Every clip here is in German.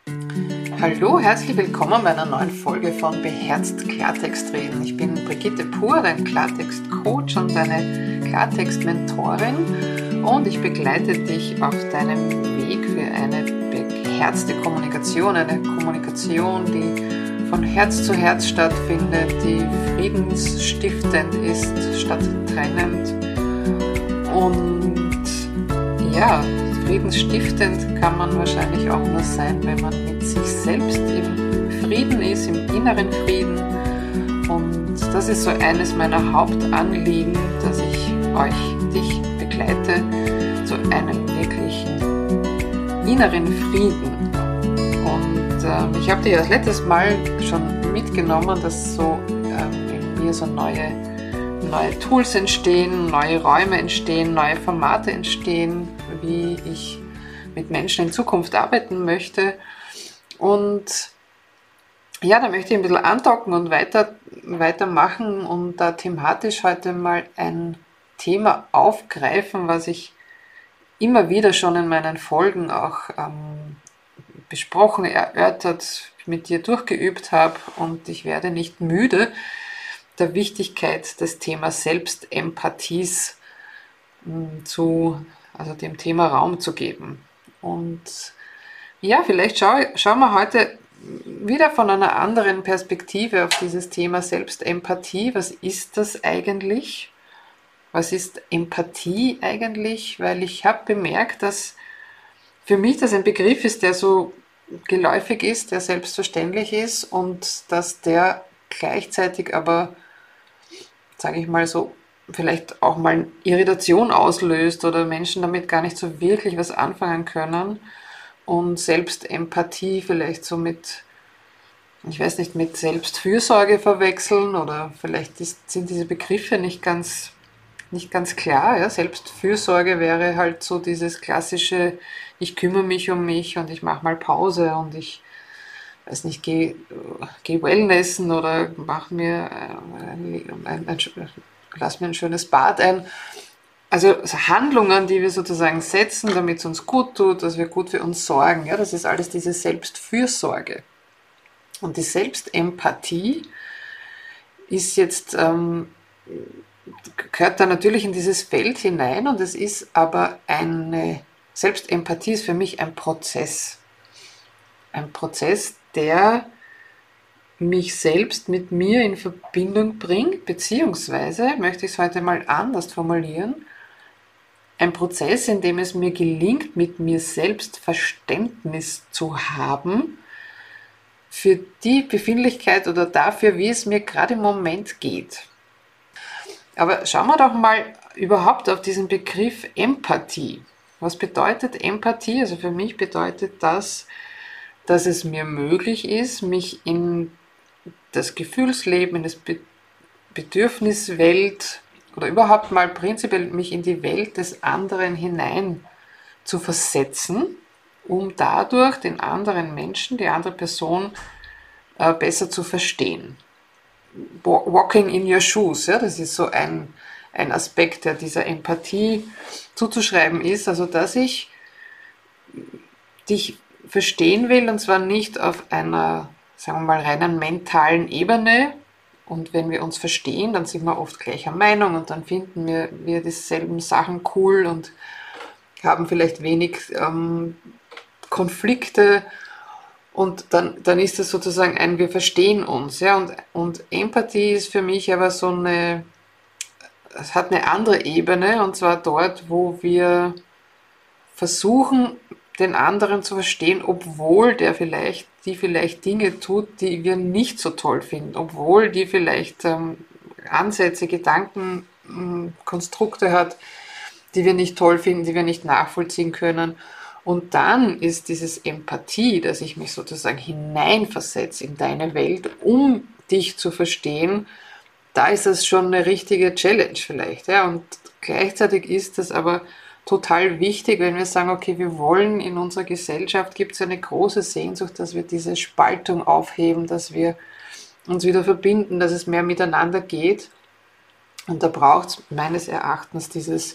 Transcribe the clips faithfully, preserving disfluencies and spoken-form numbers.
Hallo, herzlich willkommen bei einer neuen Folge von Beherzt Klartext reden. Ich bin Brigitte Pur, dein Klartext-Coach und deine Klartext-Mentorin und ich begleite dich auf deinem Weg für eine beherzte Kommunikation, eine Kommunikation, die von Herz zu Herz stattfindet, die friedensstiftend ist, statt trennend. Und ja, friedensstiftend kann man wahrscheinlich auch nur sein, wenn man mit sich selbst im Frieden ist, im inneren Frieden. Und das ist so eines meiner Hauptanliegen, dass ich euch, dich begleite zu einem wirklichen inneren Frieden. Und äh, ich habe dir das letztes Mal schon mitgenommen, dass so äh, in mir so neue, neue Tools entstehen, neue Räume entstehen, neue Formate entstehen, wie ich mit Menschen in Zukunft arbeiten möchte. Und ja, da möchte ich ein bisschen andocken und weiter, weitermachen und da thematisch heute mal ein Thema aufgreifen, was ich immer wieder schon in meinen Folgen auch ähm, besprochen, erörtert, mit dir durchgeübt habe, und ich werde nicht müde, der Wichtigkeit des Themas Selbstempathies mh, zu also dem Thema Raum zu geben. Und ja, vielleicht schau, schauen wir heute wieder von einer anderen Perspektive auf dieses Thema Selbstempathie. Was ist das eigentlich? Was ist Empathie eigentlich? Weil ich habe bemerkt, dass für mich das ein Begriff ist, der so geläufig ist, der selbstverständlich ist und dass der gleichzeitig aber, sage ich mal so, vielleicht auch mal Irritation auslöst oder Menschen damit gar nicht so wirklich was anfangen können und Selbstempathie vielleicht so mit, ich weiß nicht, mit Selbstfürsorge verwechseln oder vielleicht ist, sind diese Begriffe nicht ganz, nicht ganz klar. Ja? Selbstfürsorge wäre halt so dieses klassische, ich kümmere mich um mich und ich mache mal Pause und ich weiß nicht, gehe geh Wellnessen oder mache mir ein, ein, ein lass mir ein schönes Bad ein. Also Handlungen, die wir sozusagen setzen, damit es uns gut tut, dass wir gut für uns sorgen. Ja, das ist alles diese Selbstfürsorge. Und die Selbstempathie ist jetzt, ähm, gehört da natürlich in dieses Feld hinein, und es ist aber eine, Selbstempathie ist für mich ein Prozess. Ein Prozess, der mich selbst mit mir in Verbindung bringt, beziehungsweise, möchte ich es heute mal anders formulieren, ein Prozess, in dem es mir gelingt, mit mir selbst Verständnis zu haben für die Befindlichkeit oder dafür, wie es mir gerade im Moment geht. Aber schauen wir doch mal überhaupt auf diesen Begriff Empathie. Was bedeutet Empathie? Also für mich bedeutet das, dass es mir möglich ist, mich in das Gefühlsleben, in das Bedürfniswelt oder überhaupt mal prinzipiell mich in die Welt des anderen hinein zu versetzen, um dadurch den anderen Menschen, die andere Person äh, besser zu verstehen. Walking in your shoes, ja, das ist so ein, ein Aspekt, der dieser Empathie zuzuschreiben ist, also dass ich dich verstehen will, und zwar nicht auf einer, sagen wir mal, reinen mentalen Ebene. Und wenn wir uns verstehen, dann sind wir oft gleicher Meinung und dann finden wir, wir dieselben Sachen cool und haben vielleicht wenig ähm, Konflikte. Und dann, dann ist das sozusagen ein, wir verstehen uns. Ja? Und, und Empathie ist für mich aber so eine, es hat eine andere Ebene, und zwar dort, wo wir versuchen, den anderen zu verstehen, obwohl der vielleicht, die vielleicht Dinge tut, die wir nicht so toll finden, obwohl die vielleicht ähm, Ansätze, Gedanken, ähm, Konstrukte hat, die wir nicht toll finden, die wir nicht nachvollziehen können. Und dann ist dieses Empathie, dass ich mich sozusagen hineinversetze in deine Welt, um dich zu verstehen, da ist das schon eine richtige Challenge vielleicht. Ja? Und gleichzeitig ist das aber total wichtig, wenn wir sagen, okay, wir wollen in unserer Gesellschaft, gibt es eine große Sehnsucht, dass wir diese Spaltung aufheben, dass wir uns wieder verbinden, dass es mehr miteinander geht. Und da braucht es meines Erachtens dieses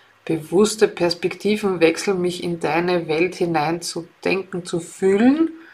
bewusste Perspektivenwechsel, mich in deine Welt hinein zu denken, zu fühlen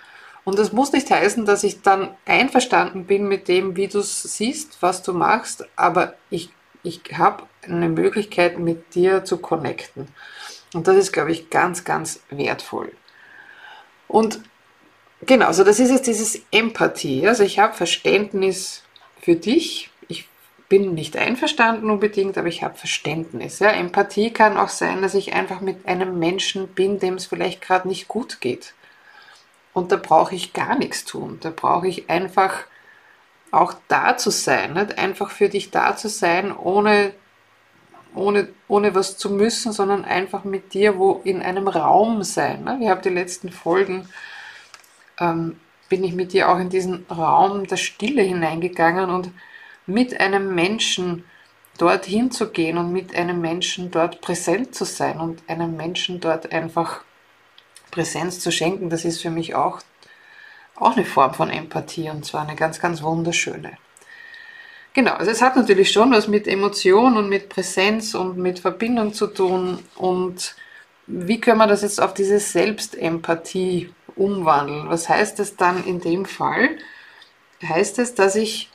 Und das muss nicht heißen, dass ich dann einverstanden bin mit dem, wie du es siehst, was du machst, aber ich, ich habe eine Möglichkeit, mit dir zu connecten. Und das ist, glaube ich, ganz, ganz wertvoll. Und genau, also das ist jetzt dieses Empathie. Also ich habe Verständnis für dich. Ich bin nicht einverstanden unbedingt, aber ich habe Verständnis. Ja, Empathie kann auch sein, dass ich einfach mit einem Menschen bin, dem es vielleicht gerade nicht gut geht. Und da brauche ich gar nichts tun. Da brauche ich einfach auch da zu sein. Nicht? Einfach für dich da zu sein, ohne, ohne, ohne was zu müssen, sondern einfach mit dir wo in einem Raum sein. Ne? Ich habe die letzten Folgen, ähm, bin ich mit dir auch in diesen Raum der Stille hineingegangen und mit einem Menschen dorthin zu gehen und mit einem Menschen dort präsent zu sein und einem Menschen dort einfach Präsenz zu schenken, das ist für mich auch, auch eine Form von Empathie und zwar eine ganz, ganz wunderschöne. Genau, also es hat natürlich schon was mit Emotion und mit Präsenz und mit Verbindung zu tun und wie können wir das jetzt auf diese Selbstempathie umwandeln? Was heißt es dann in dem Fall? Heißt es, dass ich,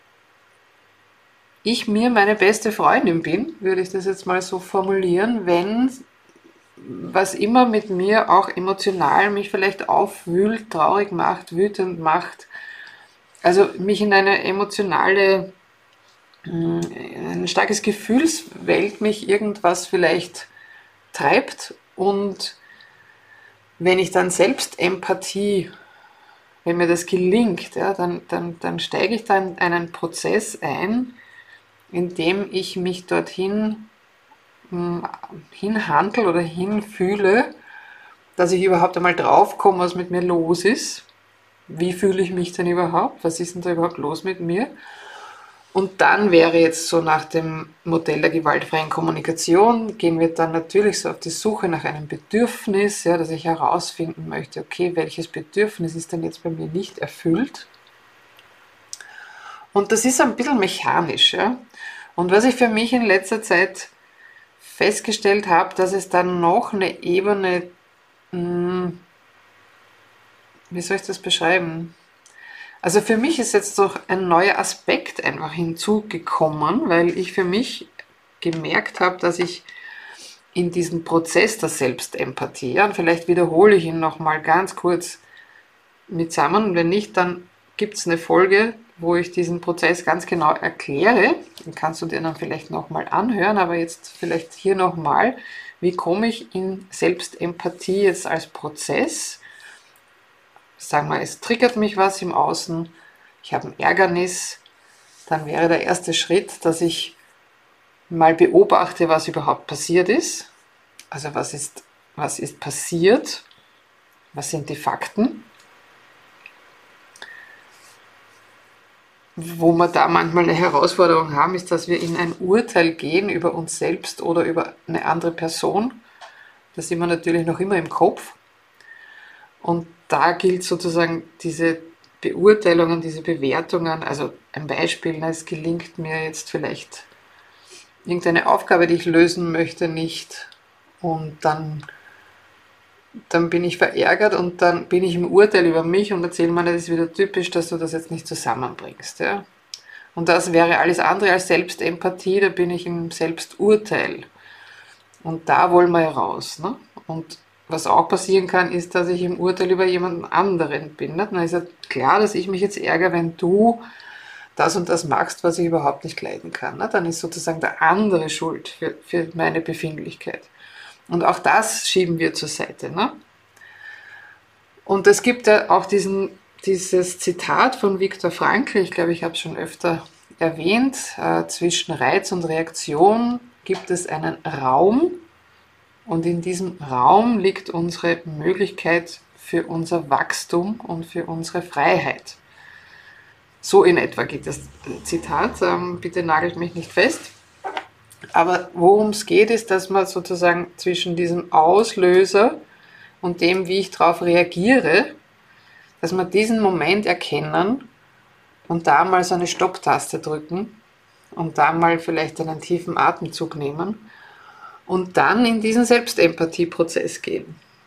ich mir meine beste Freundin bin, würde ich das jetzt mal so formulieren, wenn was immer mit mir auch emotional mich vielleicht aufwühlt, traurig macht, wütend macht, also mich in eine emotionale, ein starkes Gefühlswelt mich irgendwas vielleicht treibt und wenn ich dann selbst Empathie, wenn mir das gelingt, ja, dann, dann, dann steige ich dann in einen Prozess ein, in dem ich mich dorthin hinhandle oder hinfühle, dass ich überhaupt einmal draufkomme, was mit mir los ist. Wie fühle ich mich denn überhaupt? Was ist denn da überhaupt los mit mir? Und dann wäre jetzt so nach dem Modell der gewaltfreien Kommunikation, gehen wir dann natürlich so auf die Suche nach einem Bedürfnis, ja, dass ich herausfinden möchte, okay, welches Bedürfnis ist denn jetzt bei mir nicht erfüllt? Und das ist ein bisschen mechanisch. Ja? Und was ich für mich in letzter Zeit festgestellt habe, dass es dann noch eine Ebene, wie soll ich das beschreiben? Also für mich ist jetzt doch ein neuer Aspekt einfach hinzugekommen, weil ich für mich gemerkt habe, dass ich in diesem Prozess der Selbstempathie, ja, und vielleicht wiederhole ich ihn nochmal ganz kurz mit zusammen, und wenn nicht, dann gibt es eine Folge, wo ich diesen Prozess ganz genau erkläre. Den kannst du dir dann vielleicht nochmal anhören, aber jetzt vielleicht hier nochmal, wie komme ich in Selbstempathie jetzt als Prozess? Sagen wir, es triggert mich was im Außen, ich habe ein Ärgernis, dann wäre der erste Schritt, dass ich mal beobachte, was überhaupt passiert ist. Also was ist, was ist passiert, was sind die Fakten. Wo wir da manchmal eine Herausforderung haben, ist, dass wir in ein Urteil gehen über uns selbst oder über eine andere Person. Das sind wir natürlich noch immer im Kopf. Und da gilt sozusagen diese Beurteilungen, diese Bewertungen, also ein Beispiel, es gelingt mir jetzt vielleicht irgendeine Aufgabe, die ich lösen möchte, nicht und dann dann bin ich verärgert und dann bin ich im Urteil über mich und erzähle mir, das ist wieder typisch, dass du das jetzt nicht zusammenbringst. Ja? Und das wäre alles andere als Selbstempathie, da bin ich im Selbsturteil. Und da wollen wir ja raus. Ne? Und was auch passieren kann, ist, dass ich im Urteil über jemanden anderen bin. Ne? Dann ist ja klar, dass ich mich jetzt ärgere, wenn du das und das machst, was ich überhaupt nicht leiden kann. Ne? Dann ist sozusagen der andere schuld für, für meine Befindlichkeit. Und auch das schieben wir zur Seite. Ne? Und es gibt ja auch diesen, dieses Zitat von Viktor Frankl, ich glaube, ich habe es schon öfter erwähnt, äh, zwischen Reiz und Reaktion gibt es einen Raum und in diesem Raum liegt unsere Möglichkeit für unser Wachstum und für unsere Freiheit. So in etwa geht das Zitat, ähm, bitte nagelt mich nicht fest. Aber worum es geht, ist, dass man sozusagen zwischen diesem Auslöser und dem, wie ich darauf reagiere, dass wir diesen Moment erkennen und da mal so eine Stopptaste drücken und da mal vielleicht einen tiefen Atemzug nehmen und dann in diesen Selbstempathieprozess gehen.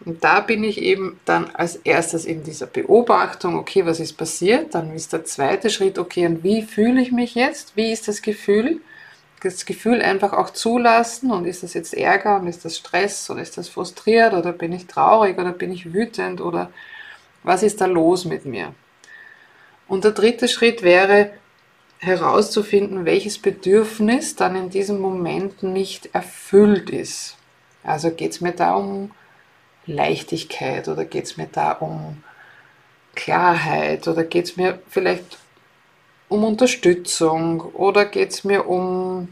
Und da bin ich eben dann als erstes in dieser Beobachtung, okay, was ist passiert? Dann ist der zweite Schritt, okay, und wie fühle ich mich jetzt? Wie ist das Gefühl? Das Gefühl einfach auch zulassen, und ist das jetzt Ärger und ist das Stress und ist das frustriert oder bin ich traurig oder bin ich wütend oder was ist da los mit mir? Und der dritte Schritt wäre herauszufinden, welches Bedürfnis dann in diesem Moment nicht erfüllt ist. Also geht es mir da um Leichtigkeit oder geht es mir da um Klarheit oder geht es mir vielleicht um Unterstützung oder geht es mir um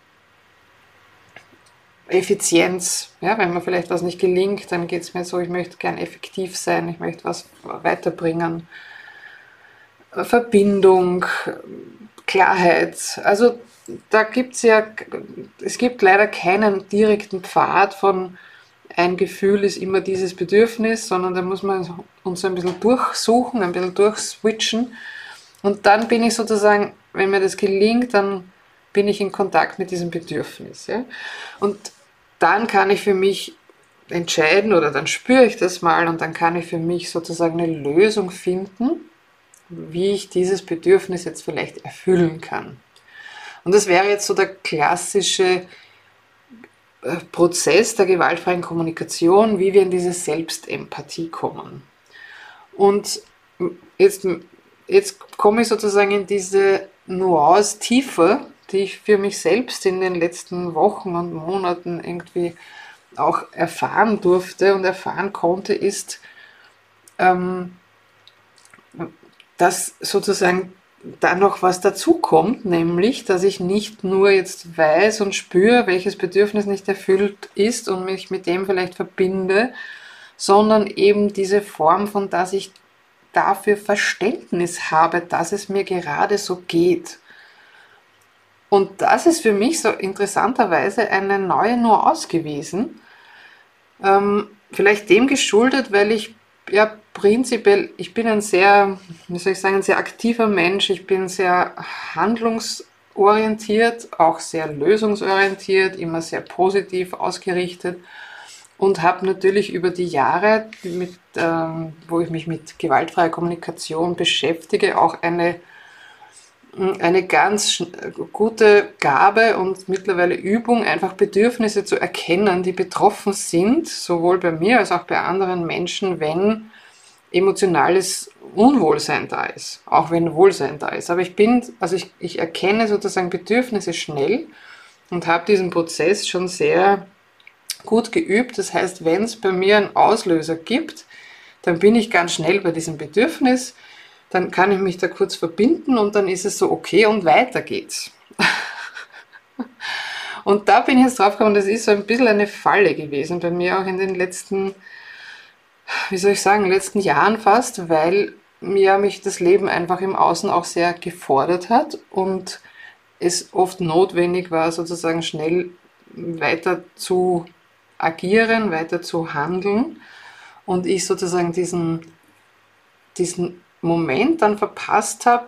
Effizienz. Ja, wenn mir vielleicht was nicht gelingt, dann geht es mir so, ich möchte gern effektiv sein, ich möchte was weiterbringen. Verbindung, Klarheit. Also da gibt es ja, es gibt leider keinen direkten Pfad von ein Gefühl ist immer dieses Bedürfnis, sondern da muss man uns ein bisschen durchsuchen, ein bisschen durchswitchen. Und dann bin ich sozusagen, wenn mir das gelingt, dann bin ich in Kontakt mit diesem Bedürfnis. Ja? Und dann kann ich für mich entscheiden oder dann spüre ich das mal und dann kann ich für mich sozusagen eine Lösung finden, wie ich dieses Bedürfnis jetzt vielleicht erfüllen kann. Und das wäre jetzt so der klassische Prozess der gewaltfreien Kommunikation, wie wir in diese Selbstempathie kommen. Und jetzt, jetzt komme ich sozusagen in diese Nuance tiefer, die ich für mich selbst in den letzten Wochen und Monaten irgendwie auch erfahren durfte und erfahren konnte, ist, ähm, dass sozusagen da noch was dazukommt, nämlich, dass ich nicht nur jetzt weiß und spüre, welches Bedürfnis nicht erfüllt ist und mich mit dem vielleicht verbinde, sondern eben diese Form von, dass ich dafür Verständnis habe, dass es mir gerade so geht. Und das ist für mich so interessanterweise eine neue Nuance gewesen, ähm, vielleicht dem geschuldet, weil ich ja prinzipiell, ich bin ein sehr, wie soll ich sagen, ein sehr aktiver Mensch, ich bin sehr handlungsorientiert, auch sehr lösungsorientiert, immer sehr positiv ausgerichtet und habe natürlich über die Jahre, mit, ähm, wo ich mich mit gewaltfreier Kommunikation beschäftige, auch eine, eine ganz gute Gabe und mittlerweile Übung, einfach Bedürfnisse zu erkennen, die betroffen sind, sowohl bei mir als auch bei anderen Menschen, wenn emotionales Unwohlsein da ist, auch wenn Wohlsein da ist. Aber ich bin, also ich, ich erkenne sozusagen Bedürfnisse schnell und habe diesen Prozess schon sehr gut geübt. Das heißt, wenn es bei mir einen Auslöser gibt, dann bin ich ganz schnell bei diesem Bedürfnis, dann kann ich mich da kurz verbinden und dann ist es so okay und weiter geht's. Und da bin ich jetzt drauf gekommen, das ist so ein bisschen eine Falle gewesen bei mir auch in den letzten, wie soll ich sagen, letzten Jahren fast, weil mir mich das Leben einfach im Außen auch sehr gefordert hat und es oft notwendig war, sozusagen schnell weiter zu agieren, weiter zu handeln und ich sozusagen diesen, diesen Moment dann verpasst habe,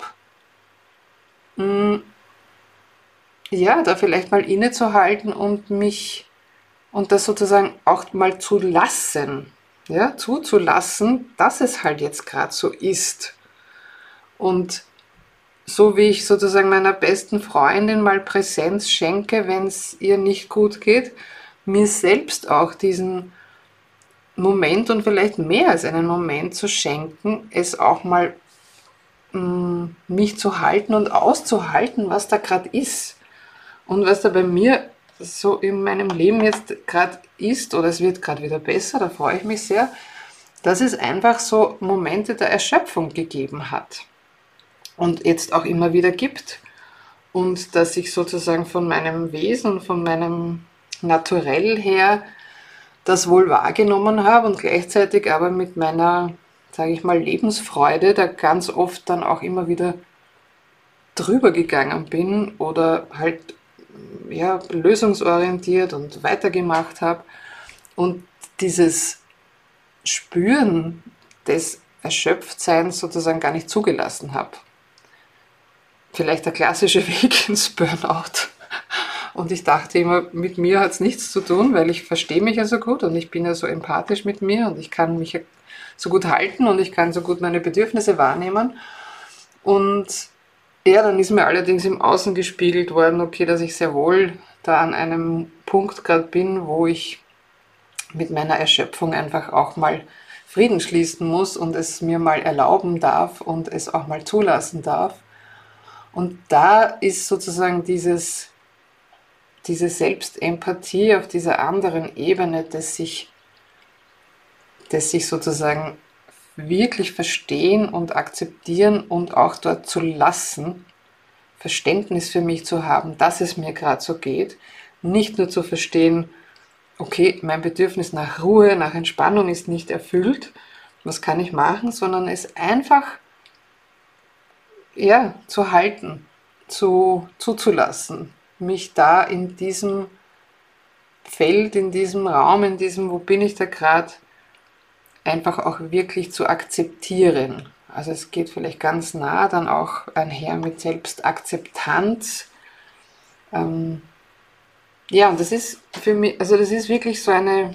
ja, da vielleicht mal innezuhalten und mich und das sozusagen auch mal zu lassen, ja, zuzulassen, dass es halt jetzt gerade so ist. Und so wie ich sozusagen meiner besten Freundin mal Präsenz schenke, wenn es ihr nicht gut geht, mir selbst auch diesen Moment und vielleicht mehr als einen Moment zu schenken, es auch mal mh, mich zu halten und auszuhalten, was da gerade ist. Und was da bei mir so in meinem Leben jetzt gerade ist, oder es wird gerade wieder besser, da freue ich mich sehr, dass es einfach so Momente der Erschöpfung gegeben hat und jetzt auch immer wieder gibt. Und dass ich sozusagen von meinem Wesen, von meinem Naturell her das wohl wahrgenommen habe und gleichzeitig aber mit meiner, sage ich mal, Lebensfreude da ganz oft dann auch immer wieder drüber gegangen bin oder halt ja, lösungsorientiert und weitergemacht habe und dieses Spüren des Erschöpftseins sozusagen gar nicht zugelassen habe. Vielleicht der klassische Weg ins Burnout Und ich dachte immer, mit mir hat es nichts zu tun, weil ich verstehe mich ja so gut und ich bin ja so empathisch mit mir und ich kann mich ja so gut halten und ich kann so gut meine Bedürfnisse wahrnehmen. Und ja, dann ist mir allerdings im Außen gespiegelt worden, okay, dass ich sehr wohl da an einem Punkt gerade bin, wo ich mit meiner Erschöpfung einfach auch mal Frieden schließen muss und es mir mal erlauben darf und es auch mal zulassen darf. Und da ist sozusagen dieses, diese Selbstempathie auf dieser anderen Ebene, dass sich, dass sich sozusagen wirklich verstehen und akzeptieren und auch dort zu lassen, Verständnis für mich zu haben, dass es mir gerade so geht, nicht nur zu verstehen, okay, mein Bedürfnis nach Ruhe, nach Entspannung ist nicht erfüllt, was kann ich machen, sondern es einfach ja, zu halten, zu, zuzulassen, mich da in diesem Feld, in diesem Raum, in diesem, wo bin ich da gerade, einfach auch wirklich zu akzeptieren. Also es geht vielleicht ganz nah dann auch einher mit Selbstakzeptanz. Ähm, ja, und das ist für mich, also das ist wirklich so eine,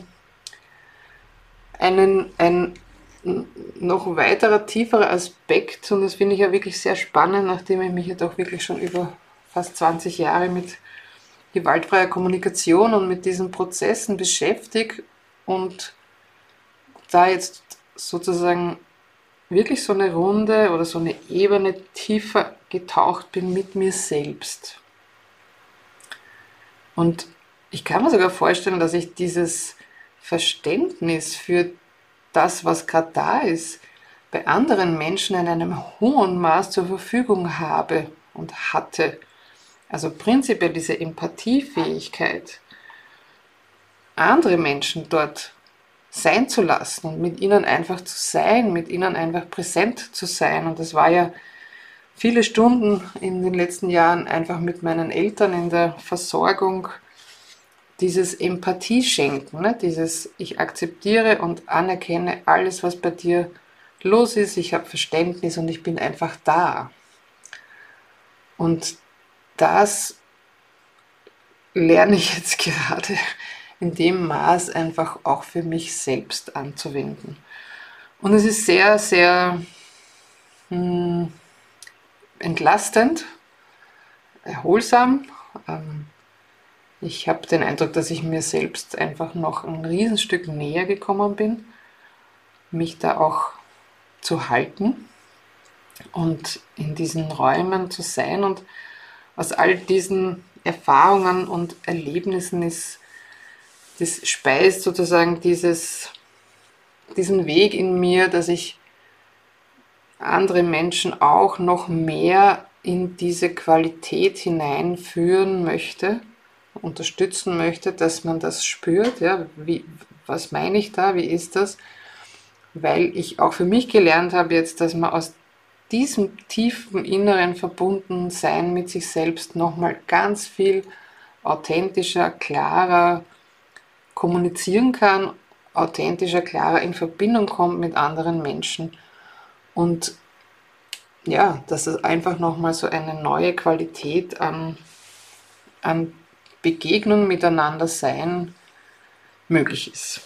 einen, ein noch weiterer, tieferer Aspekt und das finde ich ja wirklich sehr spannend, nachdem ich mich jetzt auch wirklich schon über fast zwanzig Jahre mit gewaltfreier Kommunikation und mit diesen Prozessen beschäftige und da jetzt sozusagen wirklich so eine Runde oder so eine Ebene tiefer getaucht bin mit mir selbst. Und ich kann mir sogar vorstellen, dass ich dieses Verständnis für das, was gerade da ist, bei anderen Menschen in einem hohen Maß zur Verfügung habe und hatte. Also prinzipiell diese Empathiefähigkeit, andere Menschen dort sein zu lassen und mit ihnen einfach zu sein, mit ihnen einfach präsent zu sein. Und das war ja viele Stunden in den letzten Jahren einfach mit meinen Eltern in der Versorgung, dieses Empathie schenken, ne? Dieses ich akzeptiere und anerkenne alles, was bei dir los ist, ich habe Verständnis und ich bin einfach da. Und das lerne ich jetzt gerade in dem Maß einfach auch für mich selbst anzuwenden. Und es ist sehr, sehr mh, entlastend, erholsam. Ähm, ich habe den Eindruck, dass ich mir selbst einfach noch ein Riesenstück näher gekommen bin, mich da auch zu halten und in diesen Räumen zu sein. Und aus all diesen Erfahrungen und Erlebnissen ist, das speist sozusagen dieses, diesen Weg in mir, dass ich andere Menschen auch noch mehr in diese Qualität hineinführen möchte, unterstützen möchte, dass man das spürt. Ja, wie, was meine ich da, wie ist das? Weil ich auch für mich gelernt habe jetzt, dass man aus diesem tiefen inneren Verbundensein mit sich selbst nochmal ganz viel authentischer, klarer kommunizieren kann, authentischer, klarer in Verbindung kommt mit anderen Menschen. Und ja, dass es einfach nochmal so eine neue Qualität an, an Begegnung miteinander sein möglich ist.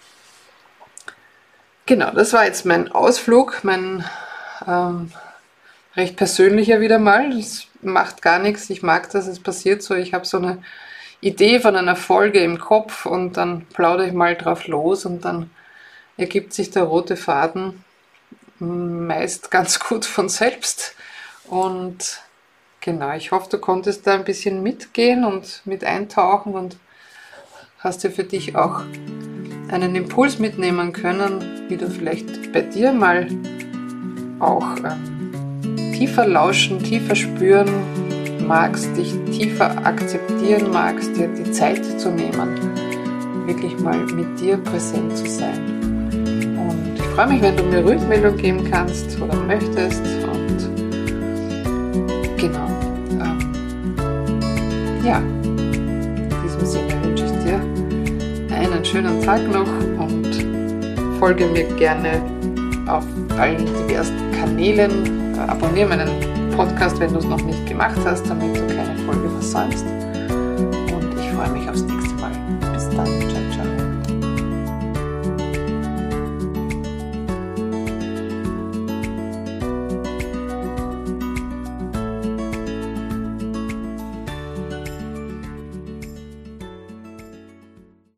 Genau, das war jetzt mein Ausflug, mein ähm, recht persönlicher wieder mal. Das macht gar nichts, ich mag das, es passiert so, ich habe so eine Idee von einer Folge im Kopf und dann plaudere ich mal drauf los und dann ergibt sich der rote Faden meist ganz gut von selbst. Und genau, ich hoffe, du konntest da ein bisschen mitgehen und mit eintauchen und hast dir für dich auch einen Impuls mitnehmen können, wie du vielleicht bei dir mal auch ähm, tiefer lauschen, tiefer spüren magst, dich tiefer akzeptieren magst, dir die Zeit zu nehmen, wirklich mal mit dir präsent zu sein. Und ich freue mich, wenn du mir Rückmeldung geben kannst oder möchtest. Und genau, ähm, ja, in diesem Sinne wünsche ich dir einen schönen Tag noch und folge mir gerne auf allen diversen Kanälen. Abonniere meinen Podcast, wenn du es noch nicht gemacht hast, damit du keine Folge versäumst. freue mich aufs nächste Mal. Bis dann.